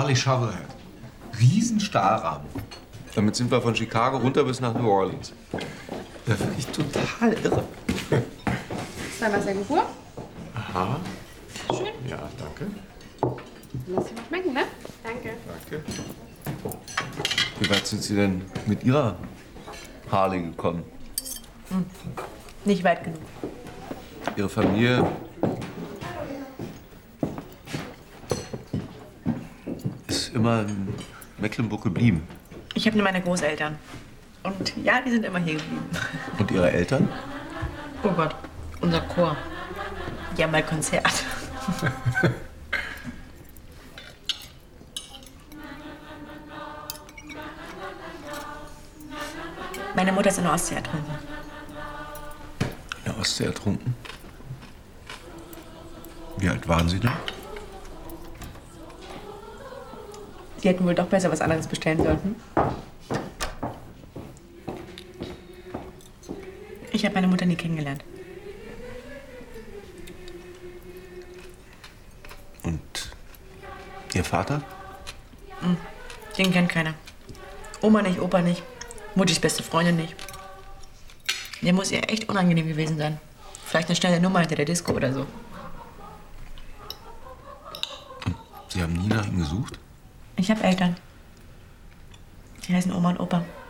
Charlie Shovelhead. Riesenstahlrahmen. Damit sind wir von Chicago runter bis nach New Orleans. Ja, wirklich total irre. Zwei Wasser Gehur. Aha. Schön. Ja, danke. Lass dir mal schmecken, ne? Danke. Danke. Wie weit sind Sie denn mit Ihrer Harley gekommen? Nicht weit genug. Ihre Familie ist immer in Mecklenburg geblieben. Ich habe nur meine Großeltern. Und ja, die sind immer hier geblieben. Und Ihre Eltern? Oh Gott, unser Chor. Die haben mal Konzert. Meine Mutter ist in der Ostsee ertrunken. In der Ostsee ertrunken? Wie alt waren Sie denn? Sie hätten wohl doch besser was anderes bestellen sollten. Ich habe meine Mutter nie kennengelernt. Und Ihr Vater? Den kennt keiner. Oma nicht, Opa nicht. Muttis beste Freundin nicht. Der muss ihr echt unangenehm gewesen sein. Vielleicht eine schnelle Nummer hinter der Disco oder so. Sie haben nie nach ihm gesucht? Ich habe Eltern. Die heißen Oma und Opa.